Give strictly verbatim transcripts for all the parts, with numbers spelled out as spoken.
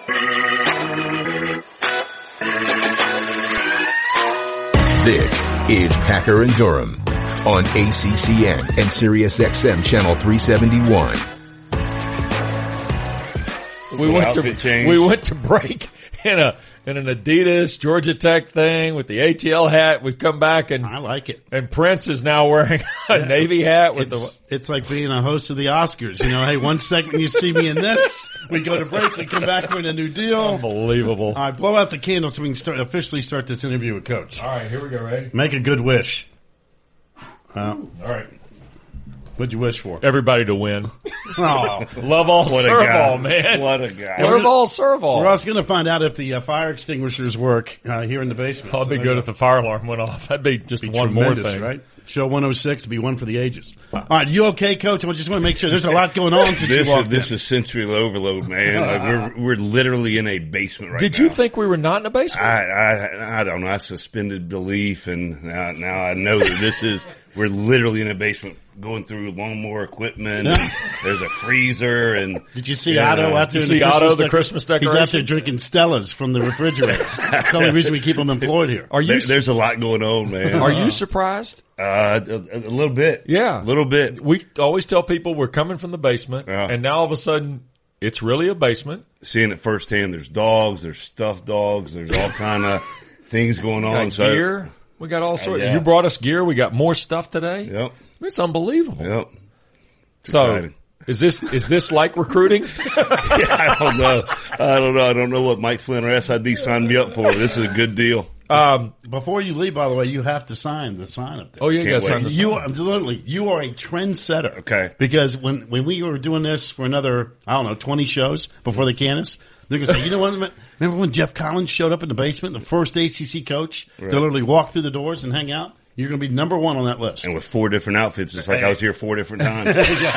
This is Packer and Durham on A C C N and Sirius X M Channel three seventy-one. We went to we went to break in a in an Adidas Georgia Tech thing with the A T L hat. We've come back and I like it. And Prince is now wearing a yeah. Navy hat with it's, the. It's like being a host of the Oscars. You know, hey, one second you see me in this, we go to break, we come back with a new deal. Unbelievable! All right, blow out the candle so we can start officially start this interview with Coach. All right, here we go. Ready? Make a good wish. Uh, all right. What'd you wish for? Everybody to win. Oh, love all, serve all, man. What a guy. Love all, serve all. We're also going to find out if the uh, fire extinguishers work uh, here in the basement. That'd be so good if the fire alarm went off. That'd be just be one more thing. Right? Show one oh six to be one for the ages. All right, you okay, Coach? I just want to make sure there's a lot going on since this you walked is, This in. is sensory overload, man. Like we're we're literally in a basement right Did now. you think we were not in a basement? I I, I don't know. I suspended belief, and now, now I know that this is we're literally in a basement going through lawnmower equipment. And there's a freezer, and did you see yeah, Otto out there? Did you see the Otto the dec- Christmas decorations? He's out there drinking Stellas from the refrigerator. That's the only reason we keep him employed here. Are you? There, there's a lot going on, man. Are you surprised? Uh, a, a little bit. Yeah, a little bit. We always tell people we're coming from the basement, yeah. and now all of a sudden it's really a basement. Seeing it firsthand, there's dogs, there's stuffed dogs, there's all kind of things going on. We got so, gear, we got all sorts. Uh, yeah. You brought us gear. We got more stuff today. Yep, it's unbelievable. Yep. It's so. exciting. Is this is this like recruiting? yeah, I don't know. I don't know. I don't know what Mike Flynn or S I D signed me up for. This is a good deal. Um, Before you leave, by the way, you have to sign the sign up there. Oh, yeah, you got to sign the You sign. are, literally, you are a trendsetter. Okay. Because when, when we were doing this for another, I don't know, twenty shows before the Canis, they're going to say, you know what? Remember when Jeff Collins showed up in the basement, the first A C C coach, right. to literally walk through the doors and hang out? You're going to be number one on that list. And with four different outfits, it's like I was here four different times.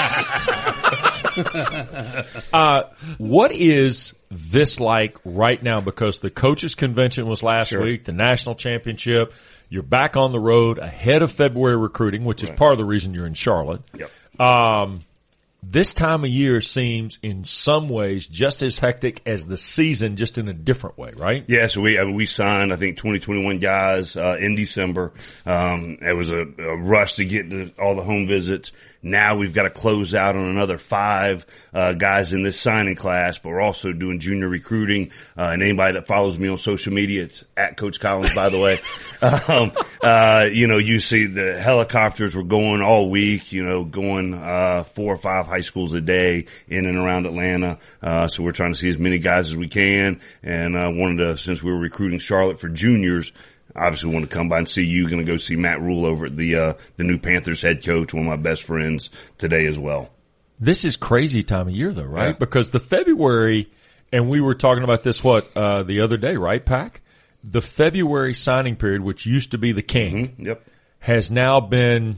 uh, what is this like right now? Because the coaches' convention was last sure. week, the national championship. You're back on the road ahead of February recruiting, which is right. part of the reason you're in Charlotte. Yep. Um, this time of year seems in some ways just as hectic as the season, just in a different way, right? Yeah, so we, I mean, we signed, I think, twenty twenty-one guys uh, in December. Um, it was a, a rush to get to all the home visits. Now we've got to close out on another five uh, guys in this signing class, but we're also doing junior recruiting. Uh, and anybody that follows me on social media, it's at Coach Collins, by the way. um, uh, you know, you see the helicopters were going all week, you know, going uh, four or five high schools a day in and around Atlanta. Uh, so we're trying to see as many guys as we can. And uh, wanted to, since we were recruiting Charlotte for juniors, obviously want to come by and see you. Going to go see Matt Rule over at the uh, the new Panthers head coach, one of my best friends today as well. This is crazy time of year, though, right? Yeah. Because the February, and we were talking about this, what, uh, the other day, right, Pac? The February signing period, which used to be the king, Mm-hmm. Yep. has now been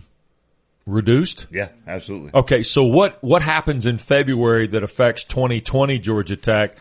reduced? Yeah, absolutely. Okay, so what, what happens in February that affects twenty twenty Georgia Tech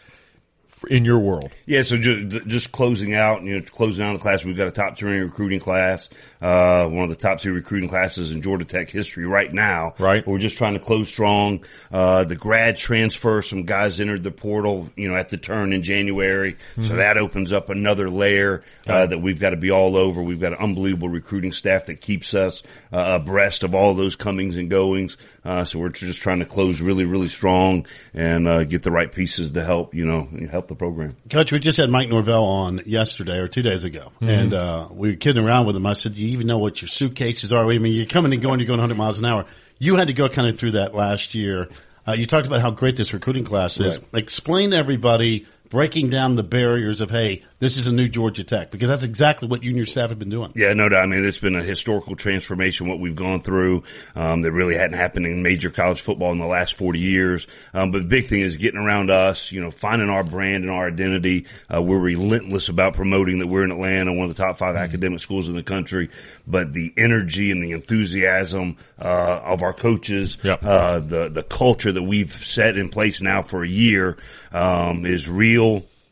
in your world? Yeah, so just, just closing out, you know, closing out the class, we've got a top tier recruiting class, uh, one of the top tier recruiting classes in Georgia Tech history right now. Right. But we're just trying to close strong. Uh, the grad transfer, some guys entered the portal, you know, at the turn in January. Mm-hmm. So that opens up another layer, uh, right. that we've got to be all over. We've got an unbelievable recruiting staff that keeps us, uh, abreast of all those comings and goings. Uh, so we're just trying to close really, really strong and, uh, get the right pieces to help, you know, help the program. Coach, we just had Mike Norvell on yesterday or two days ago, mm-hmm. and uh we were kidding around with him. I said, do you even know what your suitcases are? I mean, you're coming and going, you're going one hundred miles an hour. You had to go kind of through that last year. Uh, you talked about how great this recruiting class is. Right. Explain to everybody, breaking down the barriers of, hey, this is a new Georgia Tech, because that's exactly what you and your staff have been doing. Yeah, no doubt. I mean, it's been a historical transformation, what we've gone through, um, that really hadn't happened in major college football in the last forty years. Um, but the big thing is getting around us, you know, finding our brand and our identity. Uh, we're relentless about promoting that we're in Atlanta, one of the top five mm-hmm. academic schools in the country. But the energy and the enthusiasm, uh, of our coaches, yep. uh, the, the culture that we've set in place now for a year, um, is real.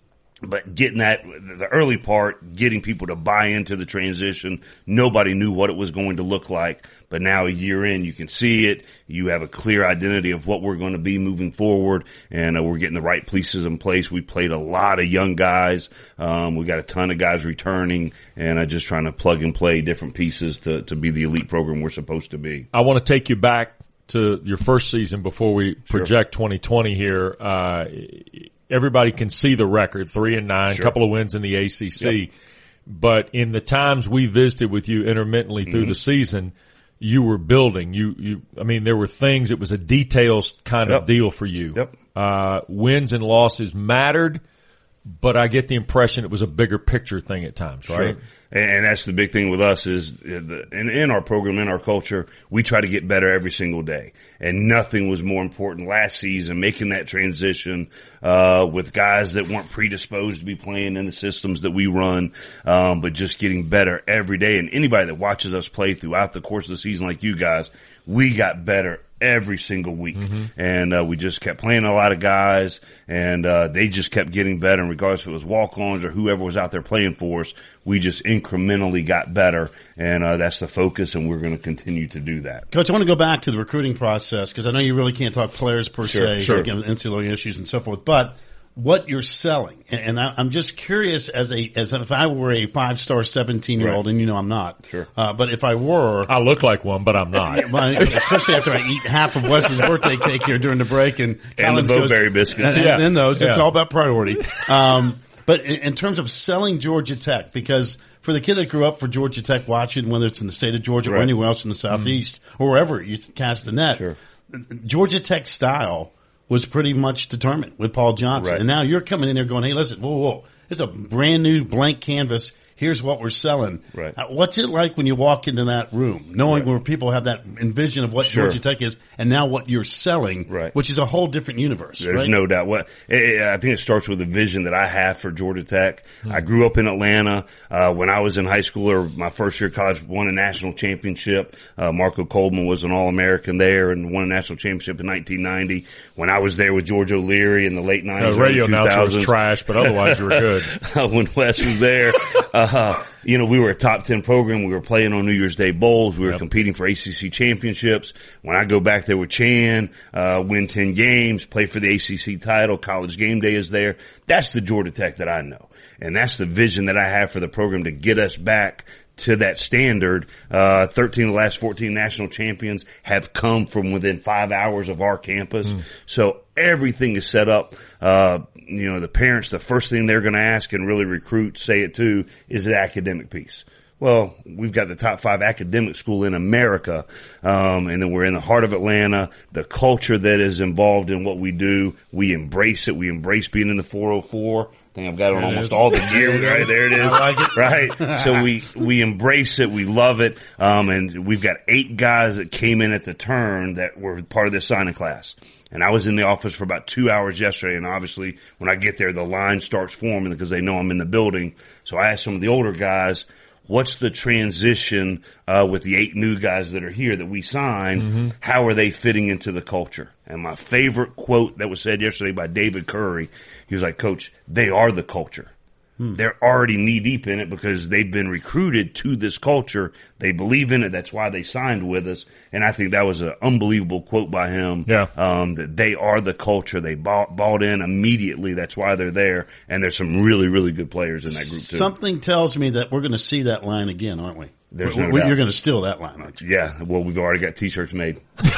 But getting that, the early part, getting people to buy into the transition, nobody knew what it was going to look like. But now a year in, you can see it. You have a clear identity of what we're going to be moving forward, and uh, we're getting the right pieces in place. We played a lot of young guys. Um, we got a ton of guys returning, and uh, just trying to plug and play different pieces to, to be the elite program we're supposed to be. I want to take you back to your first season before we project Sure. twenty twenty here. Uh, everybody can see the record, three and nine, a Sure. couple of wins in the A C C. Yep. But in the times we visited with you intermittently through Mm-hmm. the season, you were building. You, you, I mean, there were things. It was a details kind of Yep. deal for you. Yep. Uh, wins and losses mattered, but I get the impression it was a bigger picture thing at times, right? Sure. And, and that's the big thing with us is the, in, in our program, in our culture, we try to get better every single day. And nothing was more important last season, making that transition, uh, with guys that weren't predisposed to be playing in the systems that we run, um, but just getting better every day. And anybody that watches us play throughout the course of the season, like you guys, we got better every single week. Mm-hmm. And, uh, we just kept playing a lot of guys, and, uh, they just kept getting better. And regardless if it was walk-ons or whoever was out there playing for us, we just incrementally got better. And, uh, that's the focus, and we're going to continue to do that. Coach, I want to go back to the recruiting process because I know you really can't talk players per Sure, se, sure. again, N C double A issues and so forth, but what you're selling. And, and I, I'm just curious as a, as if I were a five-star seventeen year old, Right. and you know I'm not, Sure. uh, but if I were, I look like one, but I'm not. well, especially after I eat half of Wes's birthday cake here during the break and, And the Collins goes- Bowberry biscuits. And, Yeah. and then those, it's Yeah. all about priority. Um, but in, in terms of selling Georgia Tech, because for the kid that grew up for Georgia Tech watching, whether it's in the state of Georgia or Right. anywhere else in the Southeast or wherever you cast the net, Sure. Georgia Tech style was pretty much determined with Paul Johnson. Right. And now you're coming in there going, hey, listen, whoa, whoa, it's a brand new blank canvas. Here's what we're selling. Right. Uh, What's it like when you walk into that room, knowing Right. where people have that envision of what Sure. Georgia Tech is and now what you're selling, Right. which is a whole different universe. There's right? no doubt. What it, I think it starts with the vision that I have for Georgia Tech. I grew up in Atlanta. Uh, when I was in high school or my first year of college, won a national championship. Uh, Marco Coleman was an All-American there and won a national championship in nineteen ninety. When I was there with George O'Leary in the late nineties, The radio early announcer was two thousands. trash, but otherwise you were good. When Wes was there, uh, you know, we were a top ten program. We were playing on New Year's Day bowls. We were Yep. competing for A C C championships. When I go back there with Chan, uh, win ten games, play for the A C C title, college game day is there. That's the Georgia Tech that I know. And that's the vision that I have for the program to get us back to that standard. Uh, thirteen of the last fourteen national champions have come from within five hours of our campus. Mm. So everything is set up. Uh, you know, the parents, the first thing they're going to ask and really recruit, say it too, is the academic piece. Well, we've got the top five academic school in America, um, and then we're in the heart of Atlanta. The culture that is involved in what we do, we embrace it. We embrace being in the four oh four. I think I've got it on almost all the gear. Right there it is. I like it. Right. So we, we embrace it. We love it. Um, and we've got eight guys that came in at the turn that were part of this signing class. And I was in the office for about two hours yesterday. And obviously when I get there, the line starts forming because they know I'm in the building. So I asked some of the older guys, what's the transition, uh, with the eight new guys that are here that we signed? Mm-hmm. How are they fitting into the culture? And my favorite quote that was said yesterday by David Curry, he was like, Coach, they are the culture. Hmm. They're already knee deep in it because they've been recruited to this culture. They believe in it. That's why they signed with us. And I think that was an unbelievable quote by him. Yeah. Um, that they are the culture. They bought, bought in immediately. That's why they're there. And there's some really, really good players in that group too. Something tells me that we're going to see that line again, aren't we? There's we're, no we're, doubt. You're going to steal that line, aren't you? Yeah. Well, we've already got t-shirts made.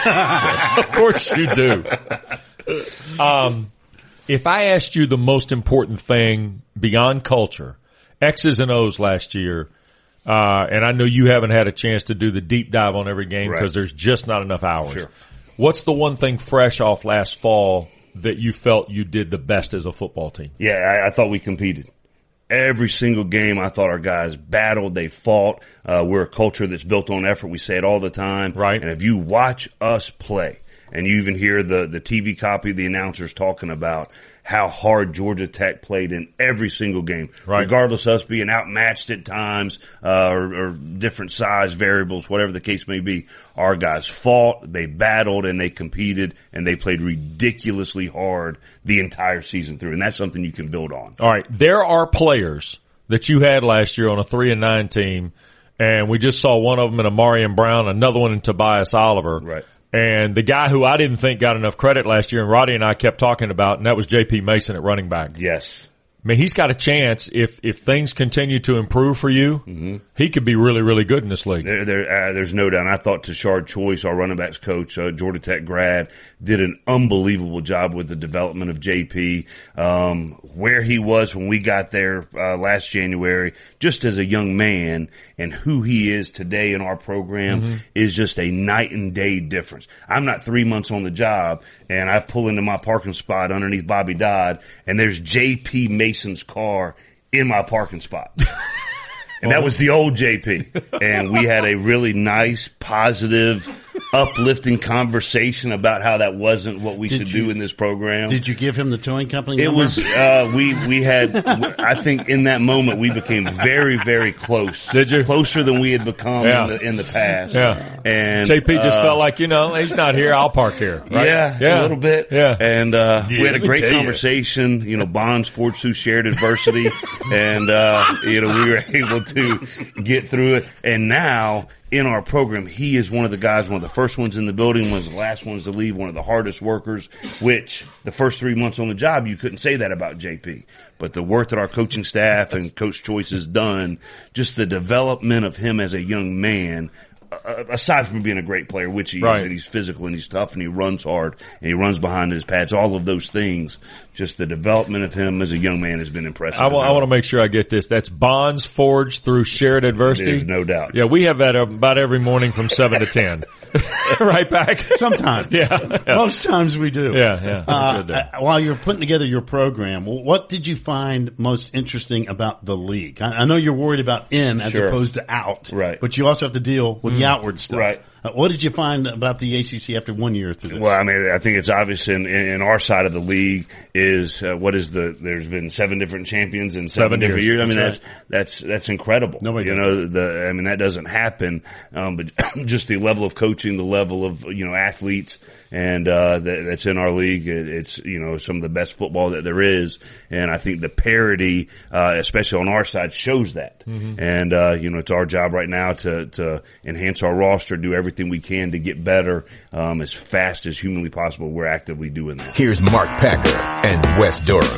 Of course you do. Um, if I asked you the most important thing beyond culture, X's and O's last year, uh, and I know you haven't had a chance to do the deep dive on every game because Right. there's just not enough hours. Sure. What's the one thing fresh off last fall that you felt you did the best as a football team? Yeah, I, I thought we competed. Every single game, I thought our guys battled, they fought. Uh, we're a culture that's built on effort. We say it all the time. Right. And if you watch us play, and you even hear the, the T V copy, the announcers talking about how hard Georgia Tech played in every single game, right. regardless of us being outmatched at times, uh, or, or different size variables, whatever the case may be. Our guys fought, they battled, and they competed, and they played ridiculously hard the entire season through, and that's something you can build on. All right. There are players that you had last year on a three and nine team, and we just saw one of them in Amarian Brown, another one in Tobias Oliver. Right. And the guy who I didn't think got enough credit last year, and Roddy and I kept talking about, and that was J P Mason at running back. Yes. I mean, he's got a chance if if things continue to improve for you. Mm-hmm. He could be really, really good in this league. There, there, uh, there's no doubt. And I thought Tashard Choice, our running backs coach, uh, Georgia Tech grad, did an unbelievable job with the development of J P. Um, where he was when we got there uh, last January, just as a young man, and who he is today in our program mm-hmm. is just a night and day difference. I'm not three months on the job, and I pull into my parking spot underneath Bobby Dodd, and there's J P Mason's car in my parking spot. And that was the old J P. And we had a really nice, positive, uplifting conversation about how that wasn't what we Did should you- do in this program. Did you give him the towing company It number? was, uh, we, we had, I think in that moment we became very, very close. Did you? Closer than we had become Yeah. in the, in the past. Yeah. And, J P just uh, felt like, you know, he's not here, I'll park here. Right? Yeah, yeah, a little bit. Yeah. And, uh, Yeah, we had a let me great tell you. conversation, you know, bonds forged through shared adversity. and, uh, you know, we were able to get through it. And now in our program, he is one of the guys, one of the first ones in the building, one of the last ones to leave, one of the hardest workers, which the first three months on the job, you couldn't say that about J P. But the work that our coaching staff and Coach Choice has done, just the development of him as a young man, uh, aside from being a great player, which he Right. is, and he's physical and he's tough and he runs hard and he runs behind his pads, all of those things, just the development of him as a young man has been impressive. I want to make sure I get this. That's bonds forged through shared adversity. There's no doubt. Yeah, we have that about every morning from seven to ten. Right back? Sometimes. Yeah, yeah. Most times we do. Yeah, yeah. Uh, Good day. uh, while you're putting together your program, what did you find most interesting about the league? I, I know you're worried about in as Sure. opposed to out. Right. But you also have to deal with the outward stuff. Right. Uh, what did you find about the A C C after one year through this? Well, I mean, I think it's obvious in, in, in our side of the league is uh, what is the? There's been seven different champions in seven, Seven different years. years. I mean, That's that's that's that's incredible. Nobody you does know, the I mean that doesn't happen. Um, but just the level of coaching, the level of you know athletes, and uh, that, that's in our league. It, it's you know some of the best football that there is, and I think the parity, uh, especially on our side, shows that. Mm-hmm. And uh, you know, it's our job right now to to enhance our roster, do everything we can to get better um, as fast as humanly possible. We're actively doing that. Here's Mark Packer and Wes Durham.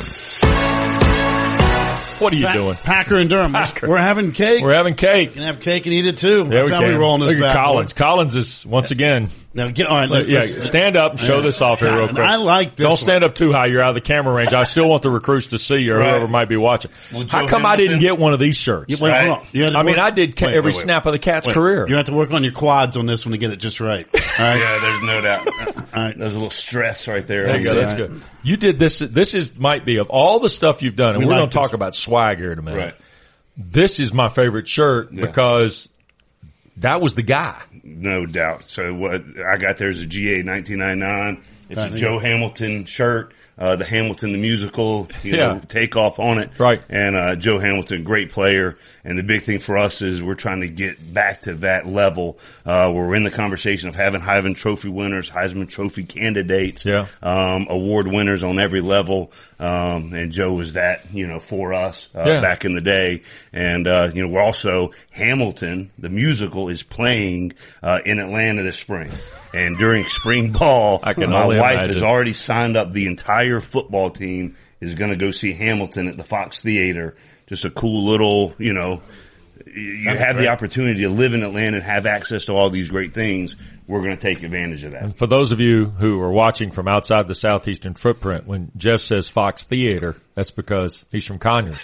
What are you Pa- doing? Packer and Durham. Packer. We're having cake. We're having cake. We can have cake and eat it too. Yeah, That's we how can. we roll in this Look at bad boy. Collins. Collins is, once again, Now, get, all right, let, yeah, let's- stand up and show Yeah. this off here real And quick. I like this Don't one. stand up too high. You're out of the camera range. I still want the recruits to see you or Right. whoever might be watching. Well, How Joe come I didn't Hamilton- get one of these shirts? You, wait, Right. hold on. You had to I mean, work- I did ca- wait, every wait, wait. snap of the Cat's Wait. career. You have to work on your quads on this one to get it just right. All right. Yeah, there's no doubt. All right. There's a little stress right there. There you go. That's All right. good. You did this. This is might be of all the stuff you've done, and We we are like going to talk this. about swag here in a minute. Right. This is my favorite shirt Yeah. because that was the guy. No doubt. So what I got there is a G A nineteen ninety-nine. It's Right, a yeah. Joe Hamilton shirt. Uh, the Hamilton, the musical, you Yeah. know, takeoff on it. Right. And, uh, Joe Hamilton, great player. And the big thing for us is we're trying to get back to that level, uh, where we're in the conversation of having Heisman Trophy winners, Heisman Trophy candidates, Yeah. um, award winners on every level. Um, and Joe was that, you know, for us, uh, Yeah. back in the day. And, uh, you know, we're also Hamilton, the musical is playing, uh, in Atlanta this spring. And during spring ball, I can my only wife imagine. has already signed up. The entire football team is going to go see Hamilton at the Fox Theater. Just a cool little, you know, you That'd be have great. the opportunity to live in Atlanta and have access to all these great things. We're going to take advantage of that. For those of you who are watching from outside the southeastern footprint, when Jeff says Fox Theater, that's because he's from Conyers.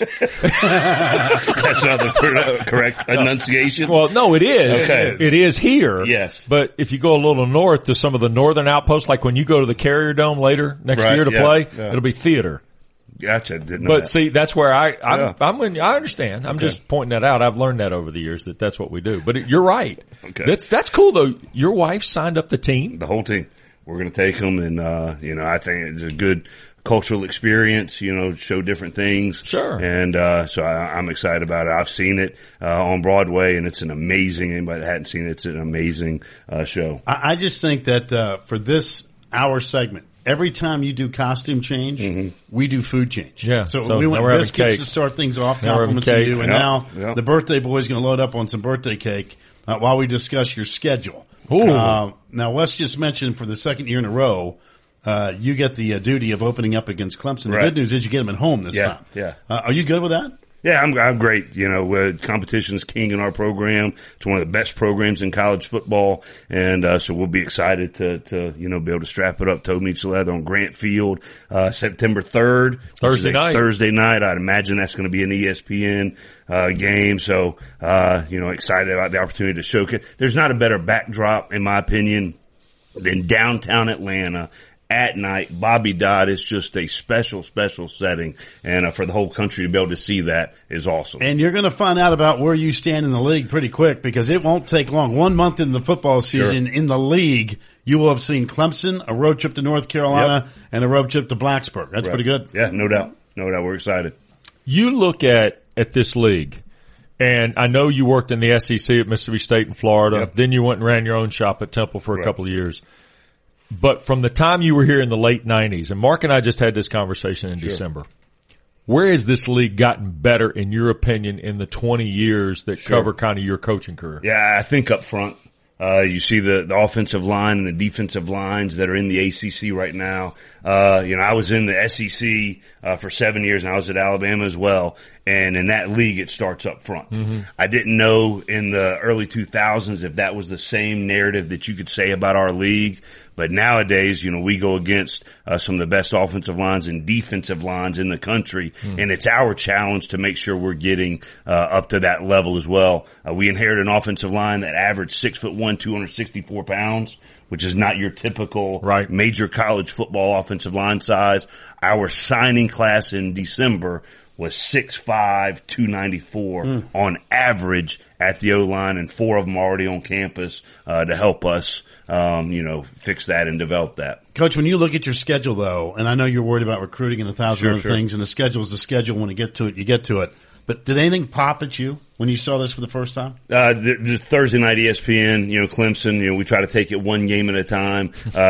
That's not the cor- correct enunciation. Well, no, it is. Okay. It is here. Yes. But if you go a little north to some of the northern outposts, like when you go to the Carrier Dome later next Right, year to yeah, play, yeah. it'll be theater. Gotcha. Didn't know But that. see, that's where I, I'm, Yeah. I'm in, I understand. I'm just pointing that out. I've learned that over the years that that's what we do. But it, you're right. Okay. That's, that's cool though. Your wife signed up the team. The whole team. we're going to take them. And, uh, you know, I think it's a good cultural experience, you know, show different things. Sure. And, uh, so I, I'm excited about it. I've seen it, uh, on Broadway, and it's an amazing, anybody that hadn't seen it, it's an amazing, uh, show. I, I just think that, uh, for this hour segment, every time you do costume change, mm-hmm. we do food change. Yeah. So, so we went biscuits cake. to start things off, now compliments to you, and yep. now Yep. the birthday boy is going to load up on some birthday cake uh, while we discuss your schedule. Ooh. Uh, now, Wes just mentioned for the second year in a row, uh, you get the uh, duty of opening up against Clemson. The right. good news is you get them at home this yeah. time. Yeah. Uh, are you good with that? Yeah, I'm, I'm great. You know, uh, competition's king in our program. It's one of the best programs in college football. And, uh, so we'll be excited to, to, you know, be able to strap it up toe meets leather on Grant Field, uh, September third. Thursday night. Thursday night. I'd imagine that's going to be an E S P N, uh, game. So, uh, you know, excited about the opportunity to showcase. There's not a better backdrop, in my opinion, than downtown Atlanta. At night, Bobby Dodd is just a special, special setting, and uh, for the whole country to be able to see that is awesome. And you're going to find out about where you stand in the league pretty quick because it won't take long. One month in the football season sure. in the league, you will have seen Clemson, a road trip to North Carolina, yep. and a road trip to Blacksburg. That's right. pretty good. Yeah, no doubt. No doubt. We're excited. You look at, at this league, and I know you worked in the S E C at Mississippi State in Florida. Yep. Then you went and ran your own shop at Temple for a right. couple of years. But from the time you were here in the late nineties, and Mark and I just had this conversation in sure. December, where has this league gotten better, in your opinion, in the twenty years that sure. cover kind of your coaching career? Yeah, I think up front. Uh, you see the, the offensive line and the defensive lines that are in the A C C right now. Uh, you know, I was in the S E C, uh, for seven years and I was at Alabama as well. And in that league, it starts up front. Mm-hmm. I didn't know in the early two thousands if that was the same narrative that you could say about our league. But nowadays, you know, we go against uh, some of the best offensive lines and defensive lines in the country, mm. and it's our challenge to make sure we're getting uh, up to that level as well. Uh, we inherited an offensive line that averaged six foot one, two hundred sixty-four pounds, which is not your typical right. major college football offensive line size. Our signing class in December was six five, two ninety-four mm. on average at the O-line, and four of them already on campus uh, to help us, um, you know, fix that and develop that. Coach, when you look at your schedule, though, and I know you're worried about recruiting and a thousand sure, other sure. things, and the schedule is the schedule. When you get to it, you get to it. But did anything pop at you when you saw this for the first time? Uh, the, the Thursday night E S P N, you know, Clemson, you know, we try to take it one game at a time.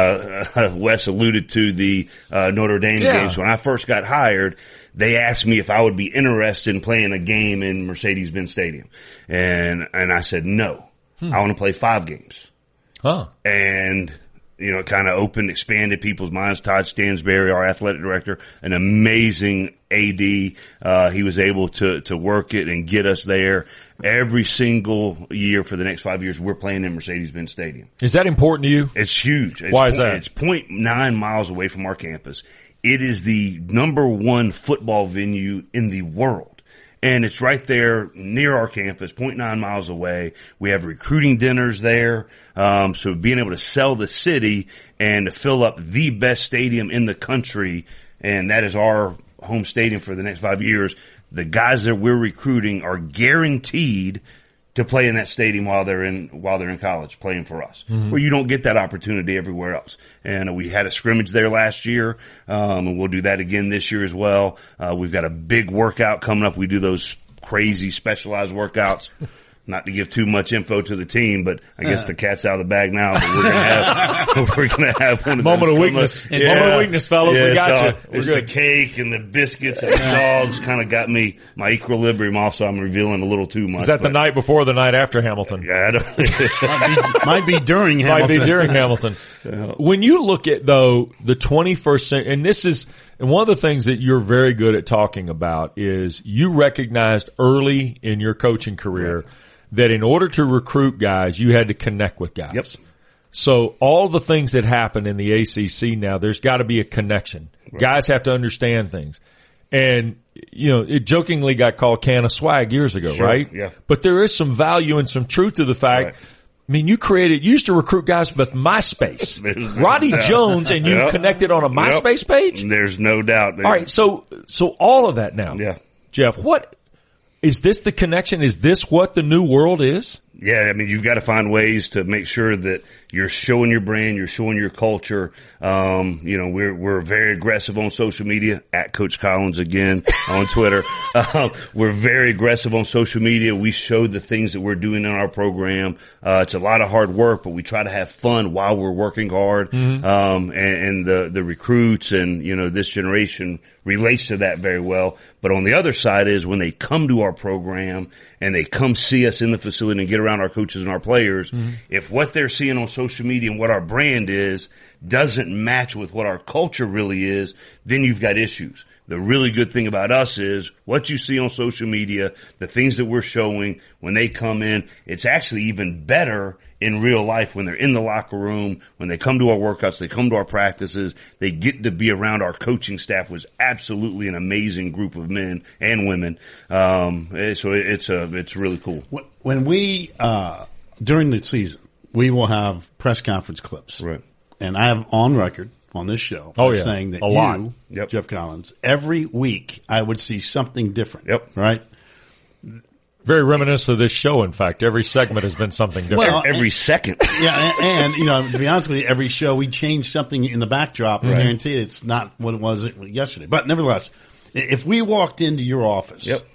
Uh, Wes alluded to the, uh, Notre Dame yeah. games. When I first got hired, they asked me if I would be interested in playing a game in Mercedes-Benz Stadium. And, and I said, no, hmm. I want to play five games. Huh. And, you know, it kind of opened, expanded people's minds. Todd Stansberry, our athletic director, an amazing A D. Uh, he was able to, to work it and get us there. Every single year for the next five years, we're playing in Mercedes-Benz Stadium. Is that important to you? It's huge. It's Why is point, that? It's point nine miles away from our campus. It is the number one football venue in the world. And it's right there near our campus, zero point nine miles away. We have recruiting dinners there. Um, so being able to sell the city and to fill up the best stadium in the country, and that is our home stadium for the next five years, the guys that we're recruiting are guaranteed to play in that stadium while they're in, while they're in college playing for us, mm-hmm. where you don't get that opportunity everywhere else. And uh, we had a scrimmage there last year, um, and we'll do that again this year as well. Uh, we've got a big workout coming up. We do those crazy specialized workouts. Not to give too much info to the team, but I guess uh. the cat's out of the bag now. But we're gonna have we're gonna have one of moment those of weakness. Yeah. Moment of weakness, fellas. Yeah, we got so you. We're it's good. The cake and the biscuits and the dogs kind of got me my equilibrium off, so I'm revealing a little too much. Is that but, the night before or the night after Hamilton? Yeah, I don't. might, be, might be during Hamilton. Might be during Hamilton. When you look at though the twenty-first century, and this is and one of the things that you're very good at talking about is you recognized early in your coaching career. Right. That in order to recruit guys, you had to connect with guys. Yep. So all the things that happen in the A C C now, there's got to be a connection. Right. Guys have to understand things. And, you know, it jokingly got called can of swag years ago, sure. right? Yeah. But there is some value and some truth to the fact. Right. I mean, you created, you used to recruit guys with MySpace. Roddy no Jones, and you yep. connected on a MySpace yep. page? There's no doubt. All right. So, so all of that now. Yeah. Jeff, what, is this the connection? Is this what the new world is? yeah, I mean, you've got to find ways to make sure that you're showing your brand, you're showing your culture. Um, you know, we're, we're very aggressive on social media, at Coach Collins again on Twitter. Uh, we're very aggressive on social media. We show the things that we're doing in our program. Uh, it's a lot of hard work, but we try to have fun while we're working hard. Mm-hmm. Um, and, and the, the recruits and, you know, this generation relates to that very well. But on the other side is when they come to our program and they come see us in the facility and get around our coaches and our players, mm-hmm. if what they're seeing on social media and what our brand is doesn't match with what our culture really is, then you've got issues. The really good thing about us is what you see on social media, the things that we're showing when they come in, it's actually even better in real life when they're in the locker room, when they come to our workouts, they come to our practices, they get to be around our coaching staff, was absolutely an amazing group of men and women. Um, so it's a, it's really cool. When we, uh, during the season, we will have press conference clips. Right. And I have on record on this show oh, yeah. saying that a you, lot. Yep. Jeff Collins, every week I would see something different. Yep. Right? Very reminiscent of this show, in fact. Every segment has been something different. Well, every second. Yeah, and, and, you know, to be honest with you, every show we change something in the backdrop. I guarantee you it's not what it was yesterday. But nevertheless, if we walked into your office, yep.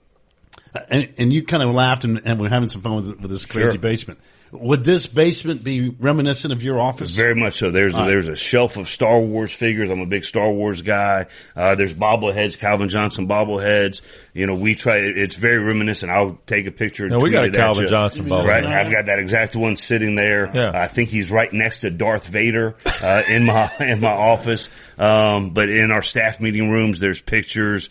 and, and you kind of laughed and, and we're having some fun with, with this crazy Sure. basement, would this basement be reminiscent of your office? Very much so. There's a, uh, there's a shelf of Star Wars figures. I'm a big Star Wars guy. Uh, there's bobbleheads, Calvin Johnson bobbleheads. You know, we try. It's very reminiscent. I'll take a picture. And no, we tweet got a it at Calvin you. Johnson bobblehead. Right, I've got that exact one sitting there. Yeah. I think he's right next to Darth Vader uh, in my in my office. Um, but in our staff meeting rooms, there's pictures.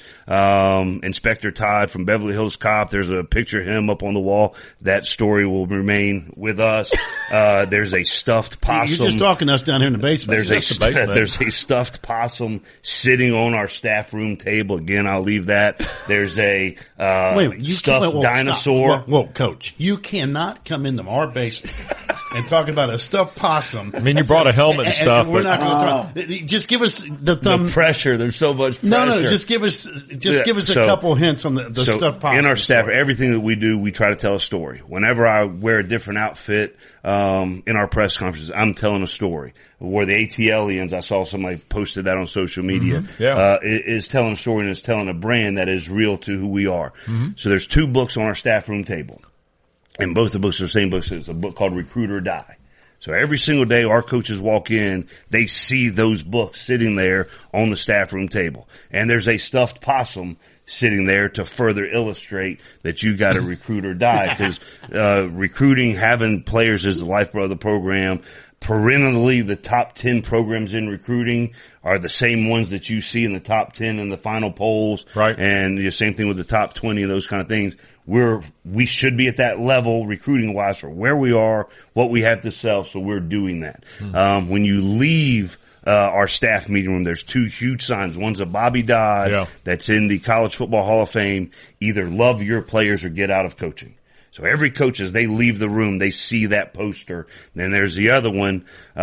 Um, Inspector Todd from Beverly Hills Cop. There's a picture of him up on the wall. That story will remain with us. Uh, there's a stuffed possum. You're just talking to us down here in the basement. There's a, the basement. there's a stuffed possum sitting on our staff room table. Again, I'll leave that. There's a, uh, Wait a minute, you stuffed can't- whoa, dinosaur. stop. Whoa, whoa, Coach, you cannot come into our basement and talk about a stuffed possum. I mean, you brought a helmet and, And- stuff, and we're but not going to throw. Just give us the thumb. The pressure. There's so much pressure. no, no, just give us, just Yeah, give us a so- couple hints on the, the so stuffed possum. in our staff, story. everything that we do, we try to tell a story. Whenever I wear a different outfit, um, in our press conferences, I'm telling a story. Where the ATLians, I saw somebody posted that on social media, Mm-hmm. Yeah. uh, is, is telling a story and is telling a brand that is real to who we are. Mm-hmm. So there's two books on our staff room table. And both the books are the same books. It's a book called Recruit or Die. So every single day our coaches walk in, they see those books sitting there on the staff room table. And there's a stuffed possum sitting there to further illustrate that you got to recruit or die. Because uh, recruiting, having players is the lifeblood of the program. Perennially, the top ten programs in recruiting are the same ones that you see in the top ten in the final polls. Right. And the same thing with the top twenty and those kind of things. We're, we should be at that level recruiting wise for where we are, what we have to sell. So we're doing that. Mm-hmm. Um, when you leave, uh, our staff meeting room, there's two huge signs. One's a Bobby Dodd yeah. that's in the College Football Hall of Fame. Either love your players or get out of coaching. So every coach, as they leave the room, they see that poster. Then there's the other one,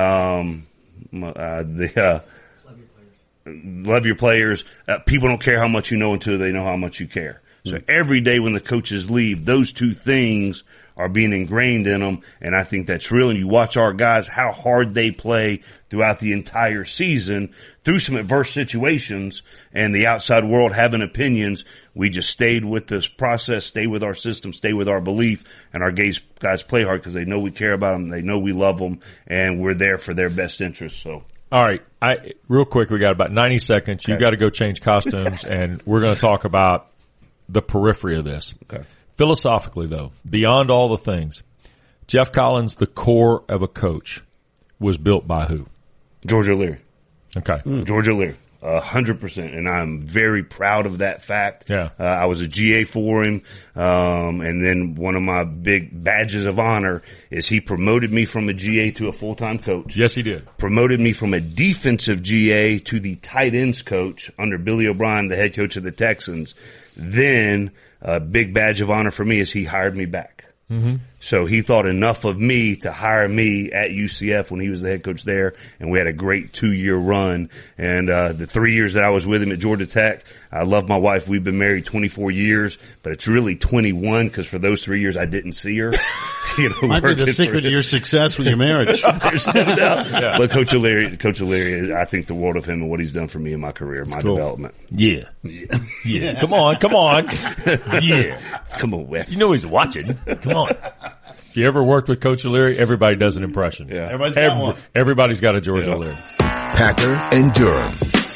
um, uh, the, uh, love your players. Love your players. Uh, people don't care how much you know until they know how much you care. So every day when the coaches leave, those two things are being ingrained in them. And I think that's real. And you watch our guys, how hard they play throughout the entire season through some adverse situations and the outside world having opinions. We just stayed with this process, stay with our system, stay with our belief, and our guys, guys play hard because they know we care about them. They know we love them and we're there for their best interests. So. all right, I, real quick, we got about ninety seconds. Okay. You got to go change costumes and we're going to talk about the periphery of this. Okay. Philosophically, though, beyond all the things, Jeff Collins, the core of a coach, was built by who? George O'Leary. Okay. Mm. George O'Leary. A hundred percent. And I'm very proud of that fact. Yeah. Uh, I was a G A for him. Um, and then one of my big badges of honor is he promoted me from a G A to a full-time coach. Yes, he did. Promoted me from a defensive G A to the tight ends coach under Billy O'Brien, the head coach of the Texans. Then a big badge of honor for me is he hired me back. Mm-hmm. So he thought enough of me to hire me at U C F when he was the head coach there, and we had a great two-year run. And uh the three years that I was with him at Georgia Tech, I love my wife. We've been married twenty-four years, but it's really twenty-one because for those three years I didn't see her. you know, Might be the working secret for- to your success with your marriage. There's no doubt. Yeah. But Coach O'Leary, Coach O'Leary, I think the world of him and what he's done for me in my career, my cool. development. Yeah. Yeah. Yeah. Come on. Come on. Yeah. Come on, Wes. You know he's watching. Come on. If you ever worked with Coach O'Leary, everybody does an impression. Yeah. Everybody's got Every- one. Everybody's got a George Yeah. O'Leary. Packer and Durham.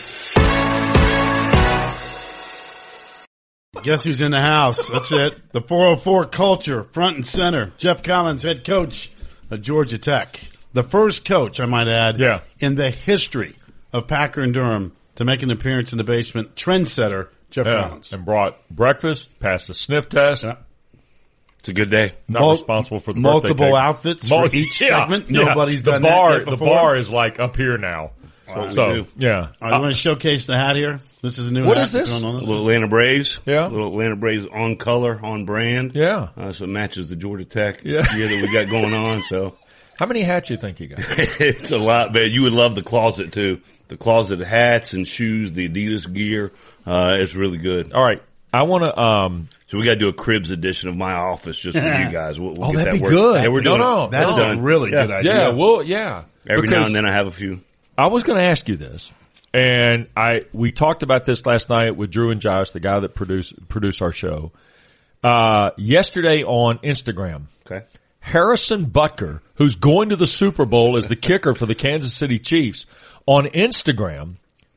Guess who's in the house? That's it. The four oh four culture, front and center. Jeff Collins, head coach of Georgia Tech. The first coach, I might add, Yeah. in the history of Packer and Durham to make an appearance in the basement. Trendsetter, Jeff Yeah. Collins. And brought breakfast, passed the sniff test. Yeah. It's a good day. Not Mul- responsible for the multiple birthday cake. outfits Mul- for each Yeah, segment. yeah. Nobody's the done bar, that yet before. The bar is like up here now. what So, we do. yeah. All right, you want to showcase the hat here? This is a new What hat is that's this? going on. Little Atlanta Braves. Yeah. Little Atlanta Braves on color, on brand. Yeah. Uh, so it matches the Georgia Tech Yeah. gear that we got going on. So How many hats you think you got? it's a lot, man. You would love the closet too. The closet of hats and shoes, the Adidas gear. Uh, it's really good. All right. I want to, um, So we got to do a Cribs edition of my office just for you guys. We'll, we'll Oh, get that'd that be work. good. Yeah, we're No, doing no, it. That's It's a done. really Yeah. good idea. yeah, well, yeah. Every now Because and then I have a few. I was going to ask you this, and I we talked about this last night with Drew and Josh, the guy that produced produced our show. Uh, yesterday on Instagram, Okay. Harrison Butker, who's going to the Super Bowl as the kicker for the Kansas City Chiefs, on Instagram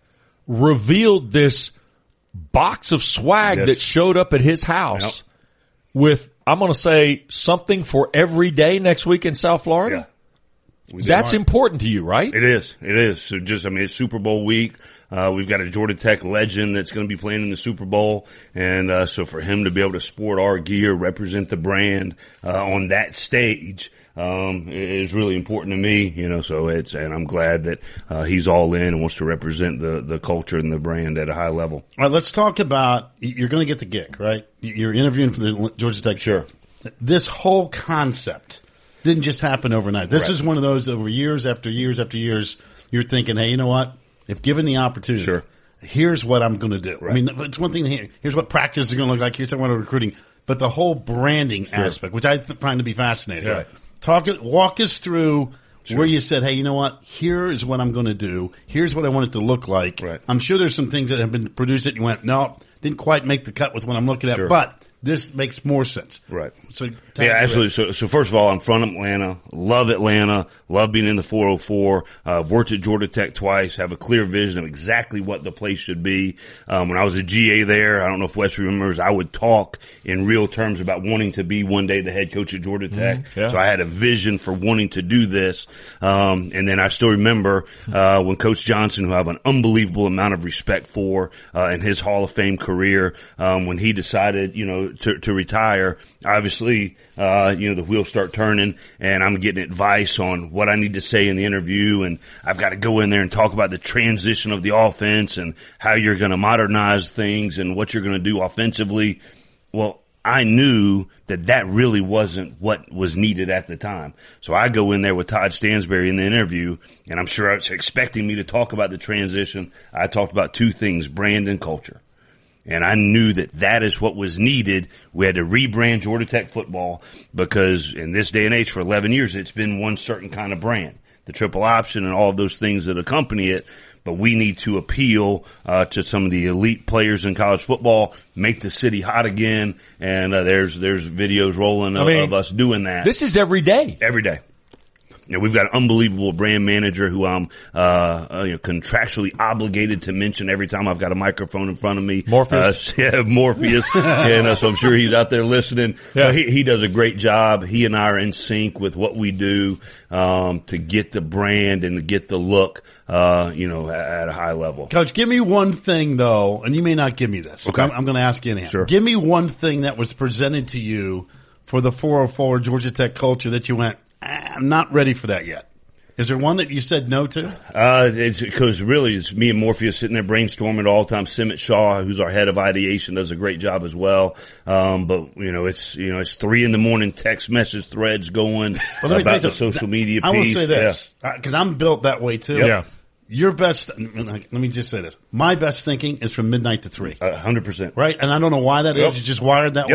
revealed this box of swag Yes. that showed up at his house Yep. with, I'm going to say, something for every day next week in South Florida. Yeah. We did. That's important to you, right? It is. It is. So just, I mean, it's Super Bowl week. Uh, we've got a Georgia Tech legend that's going to be playing in the Super Bowl. And, uh, so for him to be able to sport our gear, represent the brand, uh, on that stage, um, is really important to me, you know, so it's, and I'm glad that, uh, he's all in and wants to represent the, the culture and the brand at a high level. All right, let's talk about, you're going to get the gig, right? You're interviewing for the Georgia Tech. Sure. This whole concept didn't just happen overnight. This Right. is one of those over years after years after years, you're thinking, hey, you know what? If given the opportunity, Sure. here's what I'm going to do. I Right. mean, it's one thing to hear. Here's what practice is going to look like. Here's what I'm recruiting. But the whole branding aspect, which I th- find to be fascinating. Yeah. Talk it, walk us through where you said, hey, you know what? Here is what I'm going to do. Here's what I want it to look like. Right. I'm sure there's some things that have been produced that you went, no, didn't quite make the cut with what I'm looking at, Sure. but this makes more sense. Right. So, Yeah, absolutely. So, so first of all, I'm from Atlanta. Love Atlanta. Love being in the four oh four. Uh, I've worked at Georgia Tech twice. Have a clear vision of exactly what the place should be. Um, when I was a G A there, I don't know if Wes remembers, I would talk in real terms about wanting to be one day the head coach at Georgia Tech. yeah. So I had a vision for wanting to do this. Um, and then I still remember, uh, when Coach Johnson, who I have an unbelievable amount of respect for, uh, in his Hall of Fame career, um, when he decided, you know, to, to retire, obviously, uh, you know, the wheels start turning and I'm getting advice on what I need to say in the interview. And I've got to go in there and talk about the transition of the offense and how you're going to modernize things and what you're going to do offensively. Well, I knew that that really wasn't what was needed at the time. So I go in there with Todd Stansberry in the interview, and I'm sure I was expecting me to talk about the transition. I talked about two things, brand and culture. And I knew that that is what was needed. We had to rebrand Georgia Tech football because in this day and age for eleven years, it's been one certain kind of brand, the triple option and all of those things that accompany it. But we need to appeal uh, to some of the elite players in college football, make the city hot again. And uh, there's there's videos rolling of, I mean, of us doing that. This is every day. Every day. You know, we've got an unbelievable brand manager who I'm uh, uh you know, contractually obligated to mention every time I've got a microphone in front of me. Morpheus. Uh, yeah, Morpheus. and uh, so I'm sure he's out there listening. Yeah. Uh, he, he does a great job. He and I are in sync with what we do um to get the brand and to get the look, uh, you know, at, at a high level. Coach, give me one thing, though, and you may not give me this. Okay. I'm, I'm going to ask you anyhow. Sure. Give me one thing that was presented to you for the four oh four Georgia Tech culture that you went, ah, I'm not ready for that yet. Is there one that you said no to? Uh, it's because really it's me and Morpheus sitting there brainstorming all the time. Simmet Shaw, who's our head of ideation, does a great job as well. Um, but you know, it's, you know, it's three in the morning text message threads going Well, let me tell about you the something. social media I will piece. say this, because I'm built that way too. Yeah. Your best, let me just say this. My best thinking is from midnight to three. Yeah, a hundred percent. Right? And I don't know why that is. Yep. You're just wired that Yep. way.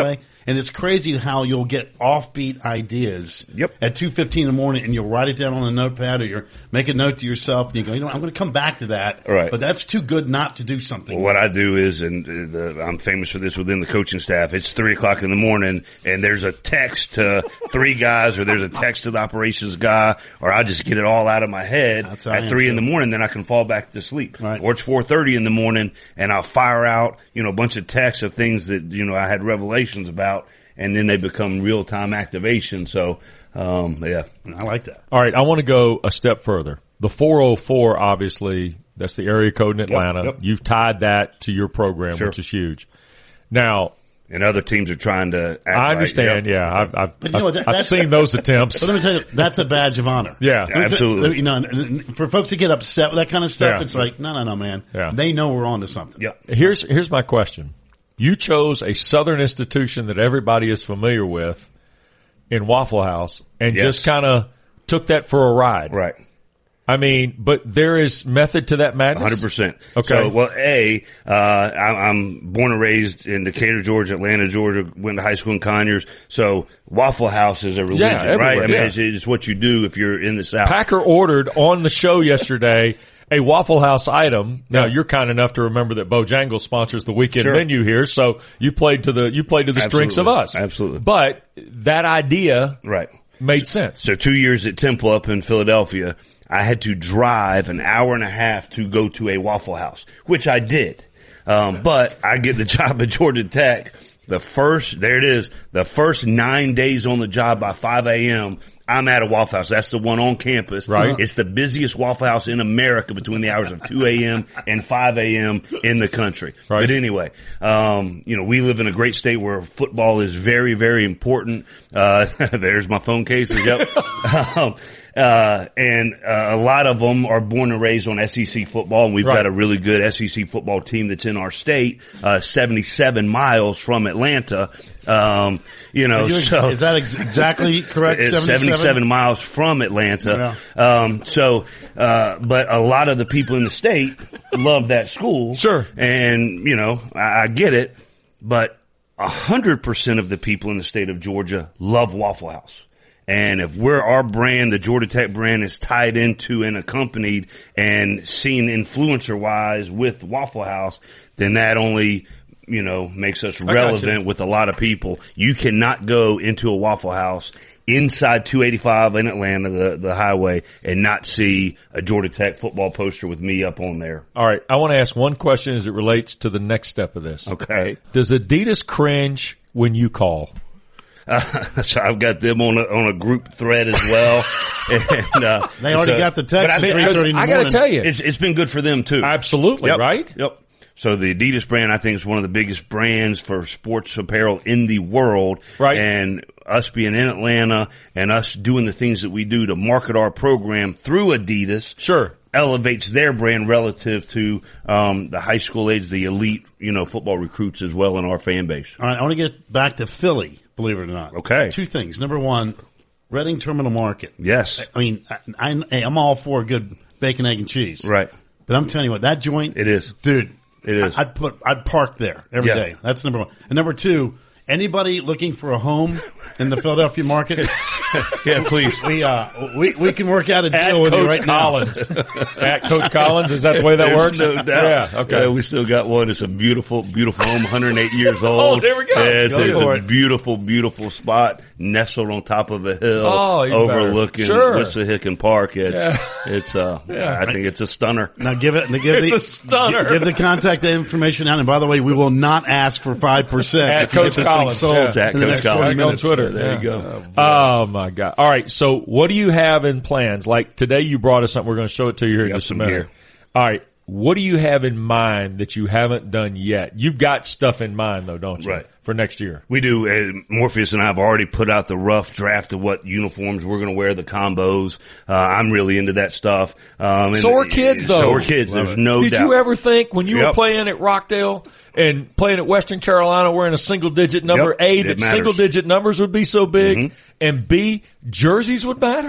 And it's crazy how you'll get offbeat ideas Yep. at two fifteen in the morning, and you'll write it down on a notepad, or you make a note to yourself, and you go, you know, I'm going to come back to that. Right. But that's too good not to do something. Well, what I do is, and the, I'm famous for this within the coaching staff, it's three o'clock in the morning, and there's a text to three guys, or there's a text to the operations guy, or I just get it all out of my head That's how I at am, three too. in the morning, then I can fall back to sleep. Right. Or it's four thirty in the morning, and I'll fire out, you know, a bunch of texts of things that, you know, I had revelations about, and then they become real-time activation. So, um, yeah. I like that. All right, I want to go a step further. The four oh four, obviously, that's the area code in Atlanta. yep. You've tied that to your program, Sure. which is huge. Now, And other teams are trying to act I understand, like, yep. yeah. I've, I've, But you know what, that- I've that's- seen those attempts. But let me tell you, that's a badge of honor. Yeah. Let me tell- Absolutely. You know, and- and for folks to get upset with that kind of stuff, Yeah. it's like, no, no, no, man. Yeah. They know we're on to something. Yep. Here's here's my question. You chose a Southern institution that everybody is familiar with in Waffle House and Yes. just kind of took that for a ride. Right. I mean, but there is method to that madness. one hundred percent. Okay. So, well, A, uh, I, I'm born and raised in Decatur, Georgia, Atlanta, Georgia, went to high school in Conyers. So Waffle House is a religion, Yeah, everywhere, right? I mean, yeah. it's, it's what you do if you're in the South. Packer ordered on the show yesterday a Waffle House item. Now you're kind enough to remember that Bojangles sponsors the weekend Sure. menu here, so you played to the you played to the strengths of Absolutely. us. Absolutely. But that idea Right. made sense. So two years at Temple up in Philadelphia, I had to drive an hour and a half to go to a Waffle House, which I did. Um, but I get the job at Georgia Tech. The first, there it is, the first nine days on the job by five a.m., I'm at a Waffle House. That's the one on campus. Right. It's the busiest Waffle House in America between the hours of two a.m. and five a.m. in the country. Right. But anyway, um, you know, we live in a great state where football is very, very important. Uh, there's my phone cases. Yep. um, Uh, and, uh, a lot of them are born and raised on S E C football, and we've Right. got a really good S E C football team that's in our state, uh, seventy-seven miles from Atlanta. Um, you know, You- so. is that ex- exactly correct? It's seventy-seven miles from Atlanta. Um, so, uh, but a lot of the people in the state love that school. Sure. And, you know, I, I get it, but a hundred percent of the people in the state of Georgia love Waffle House. And if we're our brand, the Georgia Tech brand is tied into and accompanied and seen influencer wise with Waffle House, then that only, you know, makes us got you. relevant with a lot of people. You cannot go into a Waffle House inside two eighty-five in Atlanta, the, the highway, and not see a Georgia Tech football poster with me up on there. All right, I want to ask one question as it relates to the next step of this. Okay. Does Adidas cringe when you call? Uh, so I've got them on a, on a group thread as well. and, uh, They already so- got the but text I at think- three thirty in the I got morning. to tell you, It's, it's been good for them too. absolutely, Yep. right? Yep. So the Adidas brand, I think, is one of the biggest brands for sports apparel in the world. Right. And us being in Atlanta and us doing the things that we do to market our program through Adidas. Sure. Elevates their brand relative to, um, the high school age, the elite, you know, football recruits as well in our fan base. All right, I want to get back to Philly, believe it or not. Okay. Two things. Number one, Reading Terminal Market. Yes. I mean, I, I, hey, I'm all for good bacon, egg, and cheese. Right. But I'm telling you what, that joint. It is. Dude. It is. I'd put, I'd park there every Yeah. day. That's number one. And number two, anybody looking for a home in the Philadelphia market, Yeah, please. we, uh, we, we can work out a At deal with you Coach right now. Collins. At Coach Collins, is that the way that There's works? no doubt. Yeah, okay. Yeah, we still got one. It's a beautiful, beautiful home, one hundred eight years old. Oh, there we go. Yeah, it's, Go it's for a it. beautiful, beautiful spot nestled on top of a hill, Oh, even better. overlooking Sure. Wissahickon Park. It's, Yeah. it's, uh, I think it's a stunner. Now give it, give It's the, a stunner. Give, give the contact information out. And by the way, we will not ask for five percent At if you get Coach this thing Collins, sold yeah. At in the Coach next Collins. twenty Back on minutes. Twitter. There Yeah. you go. Oh my God. All right. So what do you have in plans? Like today you brought us something. We're going to show it to you here in Got just a some minute. gear. All right. What do you have in mind that you haven't done yet? You've got stuff in mind though, don't you? Right. For next year. We do. Uh, Morpheus and I have already put out the rough draft of what uniforms we're going to wear, the combos. Uh, I'm really into that stuff. Um, and So are kids, though. So are kids. Love There's it. no Did doubt. you ever think when you were Yep. playing at Rockdale and playing at Western Carolina wearing a single digit number, Yep. A, It that matters. single digit numbers would be so big, Mhm. and B, jerseys would matter? Yep.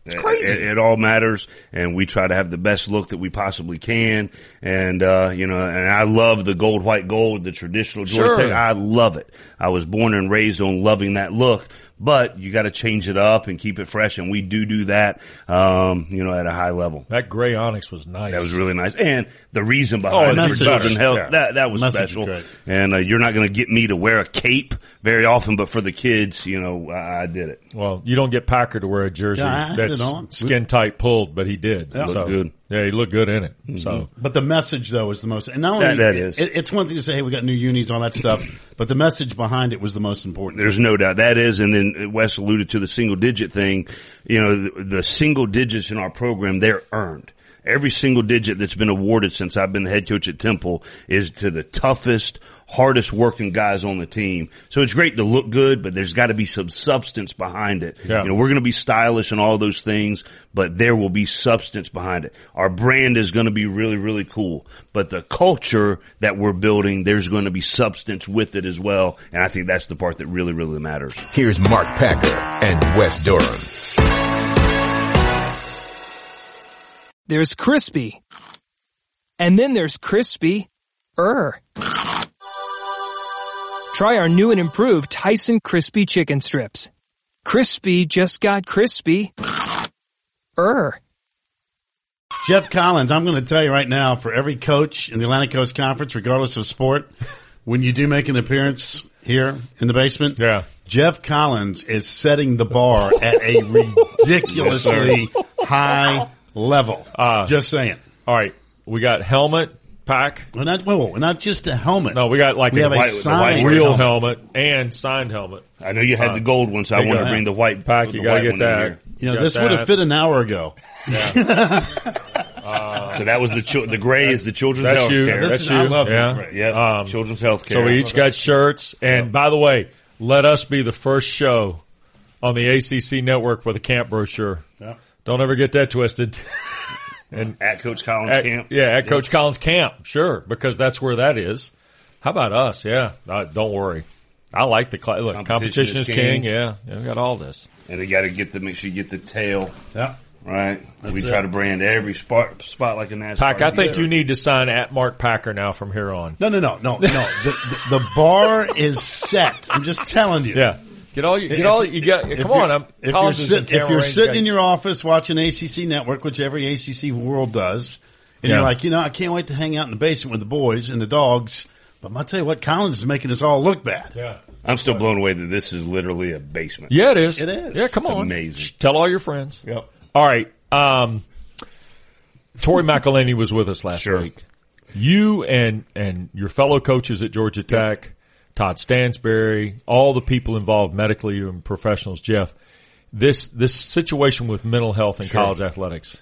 It's crazy. It, it all matters, and we try to have the best look that we possibly can. And, uh, you know, and I love the gold, white, gold, the traditional Georgia Sure. Tech. I love it. I was born and raised on loving that look. But you got to change it up and keep it fresh, and we do do that, um, you know, at a high level. That gray onyx was nice. That was really nice, and the reason Oh, behind the it for message. children health Yeah. that that was Message special. was great. And uh, you're not going to get me to wear a cape very often, but for the kids, you know, I, I did it. Well, you don't get Packer to wear a jersey Yeah, I had that's it on. skin tight pulled, but he did. Yeah. So, Looked good. Yeah, he looked good in it. So But the message, though, is the most. And not only That- that it- is. It, it's one thing to say, "Hey, we got new unis, all that stuff," but the message behind it was the most important. There's no doubt that is, and then Wes alluded to the single digit thing. You know, the, the single digits in our program, they're earned. Every single digit that's been awarded since I've been the head coach at Temple is to the toughest, hardest working guys on the team. So it's great to look good, but there's got to be some substance behind it. Yeah. You know, we're going to be stylish and all those things, but there will be substance behind it. Our brand is going to be really, really cool, but the culture that we're building, there's going to be substance with it as well. And I think that's the part that really, really matters. Here's Mark Packer and Wes Durham. There's crispy. And then there's crispy-er. Try our new and improved Tyson Crispy Chicken Strips. Crispy just got crispy-er. Jeff Collins, I'm going to tell you right now, for every coach in the Atlantic Coast Conference, regardless of sport, when you do make an appearance here in the basement, yeah. Jeff Collins is setting the bar at a ridiculously high level. Uh, Just saying. All right, we got helmet, pack. Well, not, well, not just a helmet. No, we got like we a have a white- the signed white real helmet. helmet and signed helmet. I know you had Uh, the gold one, so I there you wanted go. to bring the white Pack, the you got to white get one in that. here. You know, Got this would have that. fit an hour ago. So that was the chil- the gray is the children's That's health you. care. This That's is- you. I love yeah. this. Yeah, Um, children's health care. So we each got shirts. And by the way, let us be the first show on the A C C network with a camp brochure. Yeah. Don't ever get that twisted. And at Coach Collins at, camp. yeah, at Coach Collins camp, sure, because that's where that is. How about us? Yeah, uh, don't worry. I like the cl- look. Competition, Competition is is king. king. Yeah, yeah, we got all this. And they got to get the make sure you get the tail Yeah. right. we it. try to brand every spot spot like a NASCAR. Pack, I think Yeah. you need to sign at Mark Packer now from here on. No, no, no, no, no. The, the, the bar is set. I'm just telling you. Yeah, get all you get all you got. If Come you're- on, I'm. If you're, Collins is in sit, if camera you're range, sitting guys. in your office watching A C C Network, which every A C C world does, and Yeah. you're like, you know, I can't wait to hang out in the basement with the boys and the dogs. But I'll tell you what, Collins is making us all look bad. yeah. I'm still blown away that this is literally a basement. Yeah, it is. It is. Yeah, come It's on. amazing. Shh, tell all your friends. Yep. All right. Um, Tori McElhaney was with us last Sure. week. You and and your fellow coaches at Georgia Tech, Todd Stansberry, all the people involved medically and professionals, Jeff, this this situation with mental health in Sure. college athletics.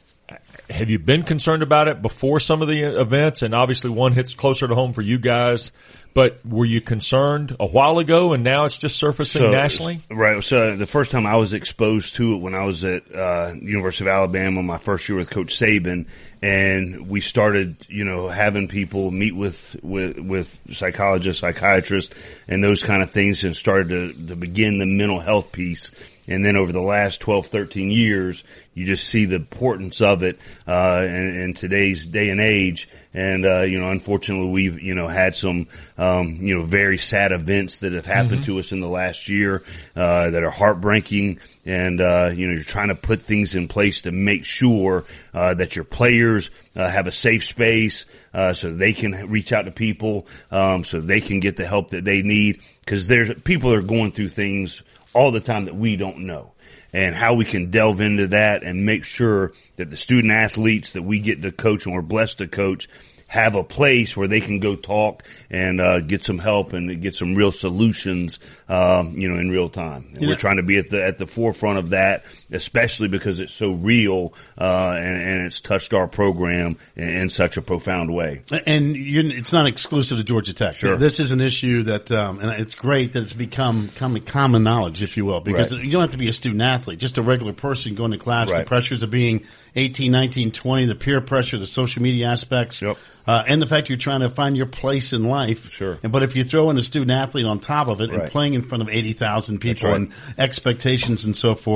Have you been concerned about it before some of the events? And obviously one hits closer to home for you guys. But were you concerned a while ago and now it's just surfacing nationally? Right. So the first time I was exposed to it when I was at uh, University of Alabama, my first year with Coach Saban, and we started, you know, having people meet with with, with psychologists, psychiatrists, and those kind of things, and started to, to begin the mental health piece. And then over the last twelve, thirteen years, you just see the importance of it, uh, in, in today's day and age. And, uh, you know, unfortunately we've, you know, had some, um, you know, very sad events that have happened to us in the last year, uh, that are heartbreaking. And, uh, you know, you're trying to put things in place to make sure, uh, that your players, uh, have a safe space, uh, so they can reach out to people, um, so they can get the help that they need. Cause there's, people are going through things all the time that we don't know, and how we can delve into that and make sure that the student athletes that we get to coach and we're blessed to coach have a place where they can go talk and uh, get some help and get some real solutions, um, you know, in real time. And Yeah. we're trying to be at the at the forefront of that, especially because it's so real uh, and, and it's touched our program in, in such a profound way. And you, it's not exclusive to Georgia Tech. Sure. This is an issue that, um, and it's great that it's become common, common knowledge, if you will, because Right. you don't have to be a student athlete, just a regular person going to class. The Right. pressures of being eighteen, nineteen, twenty, the peer pressure, the social media aspects, Yep. uh, and the fact you're trying to find your place in life. Sure. And, but if you throw in a student athlete on top of it and Right. playing in front of eighty thousand people right. and expectations and so forth,